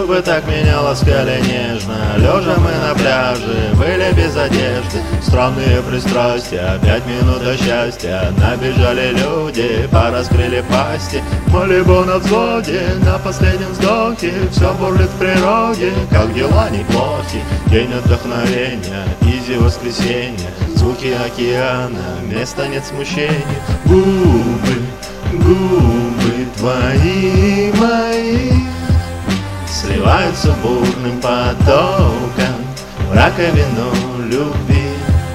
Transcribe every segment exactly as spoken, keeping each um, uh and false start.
губы так меня ласкали нежно. Лежа мы на пляже, были без одежды. Странные пристрастия, пять минут до счастья. Набежали люди, пораскрыли пасти. Малибу на взводе, на последнем вздохе. Все бурлит в природе, как дела неплохи. День вдохновения, изи воскресенье. Звуки океана, места нет смущения. Губы, губы твои мои сливаются бурным потоком в раковину любви.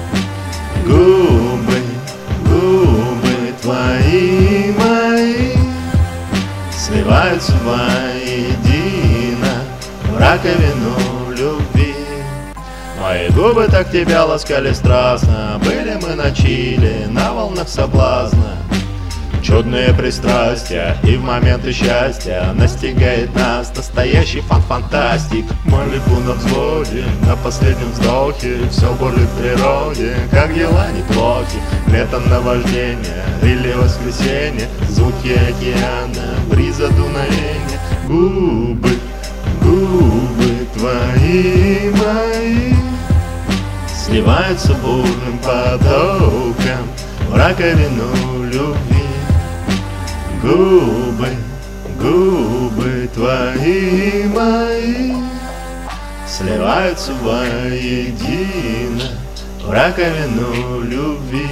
Губы, губы твои мои сливаются воедино в раковину любви. Мои губы так тебя ласкали страстно. Были мы на чили, на волнах соблазна. Чудные пристрастия, и в моменты счастья настигает нас настоящий фан-фантастик. Малибу на взводе, на последнем вздохе. Все бурлит в природе, как дела неплохи. Лето наваждение или воскресенье. Звуки океана, бриза дуновения. Губы, губы твои мои сливаются бурным потоком в раковину любви. Губы, губы твои мои сливаются воедино в раковину любви.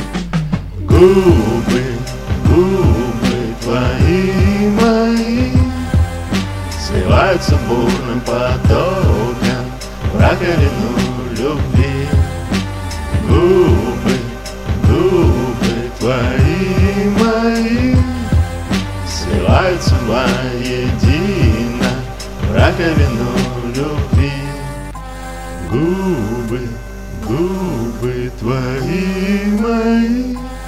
Губы, губы твои мои сливаются бурным потоком в раковину любви. Губы, губы твои мои сливаются воедино в раковину любви. Губы, губы твои мои